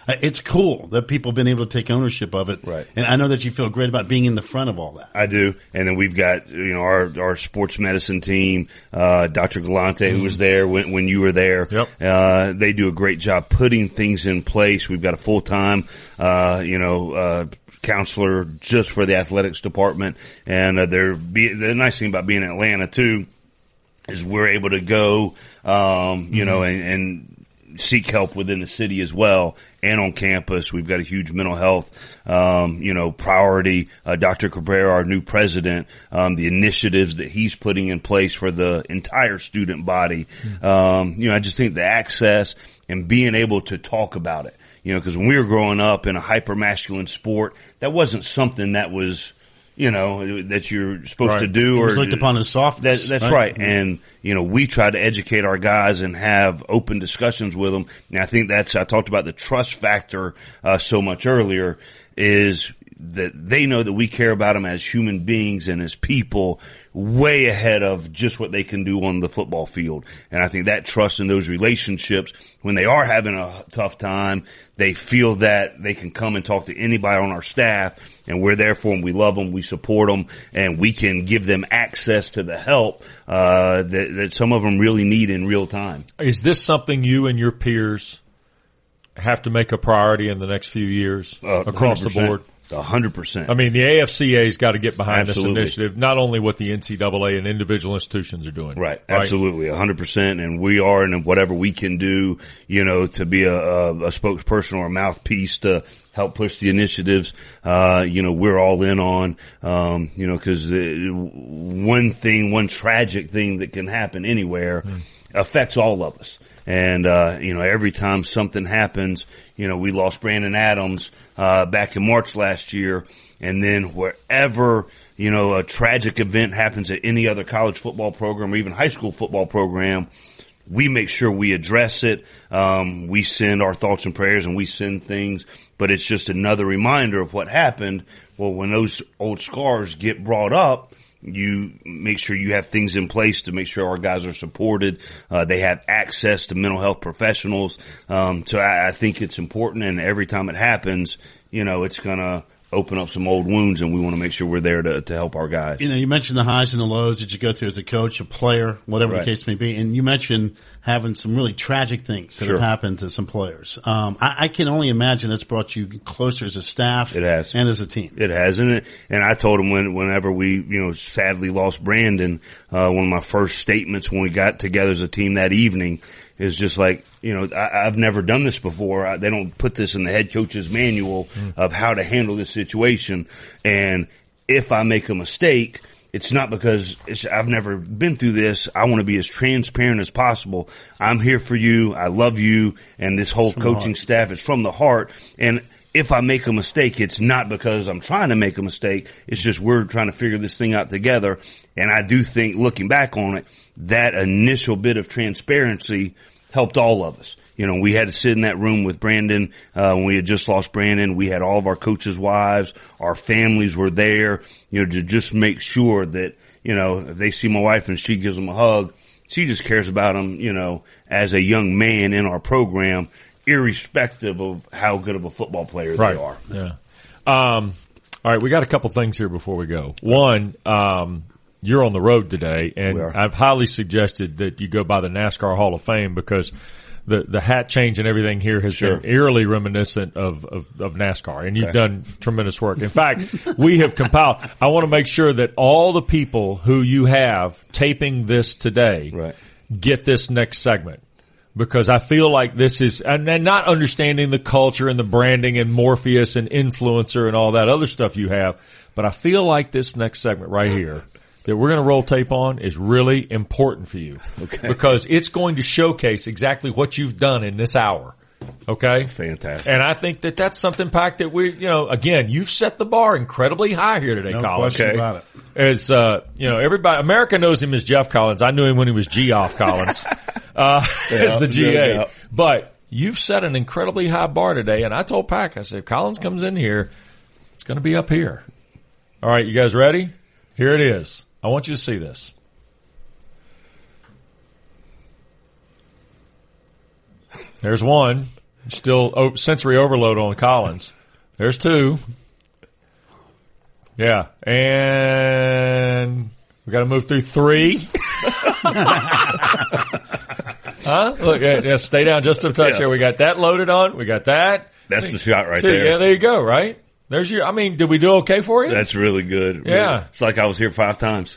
it's cool that people have been able to take ownership of it. Right. And I know that you feel great about being in the front of all that. I do. And then we've got, you know, our, our sports medicine team, uh, Doctor Galante, who was there when, when you were there. Yep. Uh, they do a great job putting things in place. We've got a full-time, uh, you know, uh, counselor just for the athletics department. And, uh, they're, be, the nice thing about being in Atlanta too is we're able to go, um, you mm-hmm. know, and, and, seek help within the city as well and on campus. We've got a huge mental health, um, you know, priority. Uh, Doctor Cabrera, our new president, um, the initiatives that he's putting in place for the entire student body. Um, you know, I just think the access and being able to talk about it, you know, because when we were growing up in a hyper masculine sport, that wasn't something that was, you know, that you're supposed right. to do. It or was looked upon as softness. That, that's right. right. And, you know, we try to educate our guys and have open discussions with them. And I think that's, I talked about the trust factor, uh, so much earlier, is that they know that we care about them as human beings and as people way ahead of just what they can do on the football field. And I think that trust in those relationships, when they are having a tough time, they feel that they can come and talk to anybody on our staff, and we're there for them. We love them. We support them, and we can give them access to the help uh that, that some of them really need in real time. Is this something you and your peers have to make a priority in the next few years uh, across the board? A hundred percent. I mean, the A F C A's got to get behind Absolutely. this initiative, not only what the N C double A and individual institutions are doing. Right. Absolutely. A hundred percent. And we are, and whatever we can do, you know, to be a, a, a spokesperson or a mouthpiece to help push the initiatives, uh, you know, we're all in on, um, you know, cause one thing, one tragic thing that can happen anywhere mm. affects all of us. And, uh, you know, every time something happens, you know, we lost Brandon Adams, uh, back in March last year. And then wherever, you know, a tragic event happens at any other college football program or even high school football program, we make sure we address it. Um, we send our thoughts and prayers and we send things, but it's just another reminder of what happened. Well, when those old scars get brought up, you make sure you have things in place to make sure our guys are supported. Uh, they have access to mental health professionals. Um, so I, I think it's important, and every time it happens, you know, it's gonna open up some old wounds, and we want to make sure we're there to, to help our guys. You know, you mentioned the highs and the lows that you go through as a coach, a player, whatever Right. the case may be, and you mentioned having some really tragic things that Sure. have happened to some players. Um, I, I can only imagine that's brought you closer as a staff It has. and as a team. It has, and it, and I told him when whenever we you know sadly lost Brandon, uh, one of my first statements when we got together as a team that evening is just like, you know, I, I've never done this before. I, they don't put this in the head coach's manual mm. of how to handle this situation, and if I make a mistake, it's not because it's, I've never been through this. I want to be as transparent as possible. I'm here for you. I love you, and this whole coaching staff is from the heart. And if I make a mistake, it's not because I'm trying to make a mistake. It's just we're trying to figure this thing out together. And I do think, looking back on it, that initial bit of transparency helped all of us. You know, we had to sit in that room with Brandon, uh, when we had just lost Brandon. We had all of our coaches' wives, our families were there, you know, to just make sure that, you know, if they see my wife and she gives them a hug, she just cares about them, you know, as a young man in our program, irrespective of how good of a football player right. they are. Yeah. Um, all right. We got a couple things here before we go. One, um, you're on the road today, and I've highly suggested that you go by the NASCAR Hall of Fame because the, the hat change and everything here has sure. been eerily reminiscent of, of, of NASCAR, and you've okay. done tremendous work. In fact, we have compiled, I want to make sure that all the people who you have taping this today right. get this next segment. Because I feel like this is, and, and not understanding the culture and the branding and Morpheus and influencer and all that other stuff you have, but I feel like this next segment right here that we're going to roll tape on is really important for you. Okay. Because it's going to showcase exactly what you've done in this hour. Okay? Fantastic. And I think that that's something, Pac, that we, you know, again, you've set the bar incredibly high here today, no Collins. question Okay. about it. It's, uh, you know, everybody, America knows him as Jeff Collins. I knew him when he was Geoff Collins, uh, Yeah, as the G A. no doubt. But you've set an incredibly high bar today. And I told Pac, I said, if Collins comes in here, it's going to be up here. All right, you guys ready? Here it is. I want you to see this. There's one. Still oh, sensory overload on Collins. There's two. Yeah. And we got to move through three. Huh? Look, yeah, yeah, stay down just a touch Yeah. here. We got that loaded on. We got that. That's the shot right See, there. Yeah, there you go, right? There's your, I mean, did we do okay for you? That's really good. Yeah. It's like I was here five times.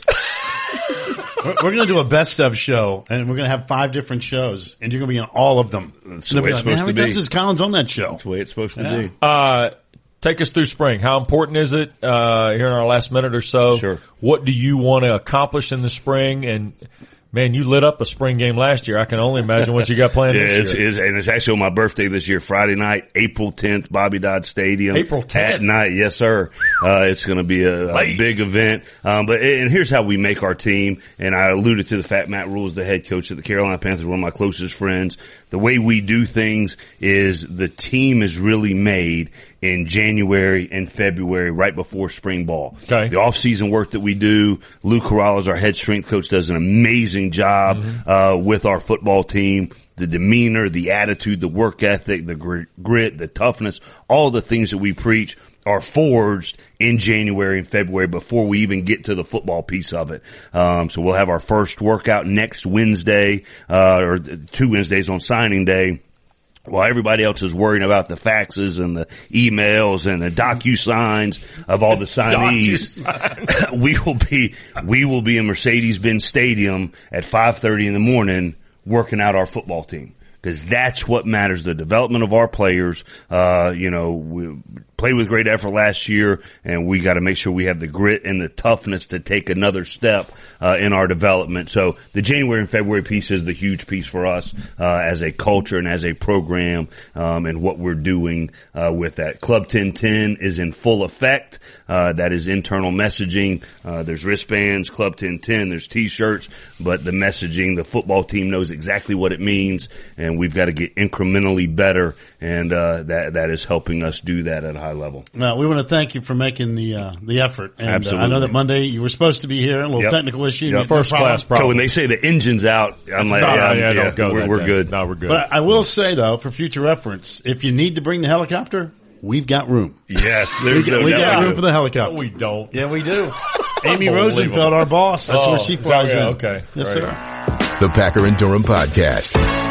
We're, we're going to do a best of show, and we're going to have five different shows, and you're going to be on all of them. That's And the they'll way it's be like, "Man, supposed how many to be." times is Collins on that show? That's the way it's supposed to Yeah. be. Uh, take us through spring. How important is it, uh, here in our last minute or so? Sure. What do you want to accomplish in the spring? And, man, you lit up a spring game last year. I can only imagine what you got planned Yeah, this it's, year. it's, and it's actually on my birthday this year, Friday night, April tenth, Bobby Dodd Stadium. April tenth? At night, yes, sir. Uh, it's going to be a, a Late. big event. Um, but, and here's how we make our team. And I alluded to the fact Matt Rule is the head coach of the Carolina Panthers, one of my closest friends. The way we do things is the team is really made in January and February, right before spring ball. Okay. The off-season work that we do, Lou Corrales, our head strength coach, does an amazing job uh, with our football team. The demeanor, the attitude, the work ethic, the gr- grit, the toughness, all the things that we preach are forged in January and February before we even get to the football piece of it. Um, so we'll have our first workout next Wednesday, uh, or two Wednesdays on signing day. While everybody else is worrying about the faxes and the emails and the docu-signs of all the signees, we will be, we will be in Mercedes-Benz Stadium at five thirty in the morning working out our football team. Because that's what matters, the development of our players. Uh, you know, we played with great effort last year, and we got to make sure we have the grit and the toughness to take another step uh, in our development. So the January and February piece is the huge piece for us uh, as a culture and as a program, um, and what we're doing uh, with that. Club ten ten is in full effect. Uh, that is internal messaging. Uh, there's wristbands, Club ten ten, there's T-shirts, but the messaging, the football team knows exactly what it means, and we've got to get incrementally better, and uh, that that is helping us do that at a high level. Well, we want to thank you for making the uh, the effort. And, uh, Absolutely. I know that Monday you were supposed to be here. A little Yep. technical issue. Yep. No First problem. class So problem. when they say the engine's out, I'm like, No, yeah, no, I'm- yeah, yeah, don't go we're, that we're day. good. No, we're good. But I will say, though, for future reference, if you need to bring the helicopter, we've got room. Yes, We there's got, no we doubt got we room do. for the helicopter. No, we don't. Yeah, we do. Amy Unbelievable. Rosenfeld, our boss. That's Oh, where she is that flies right? in. Okay. Yes, Right. sir. The Packer and Durham Podcast.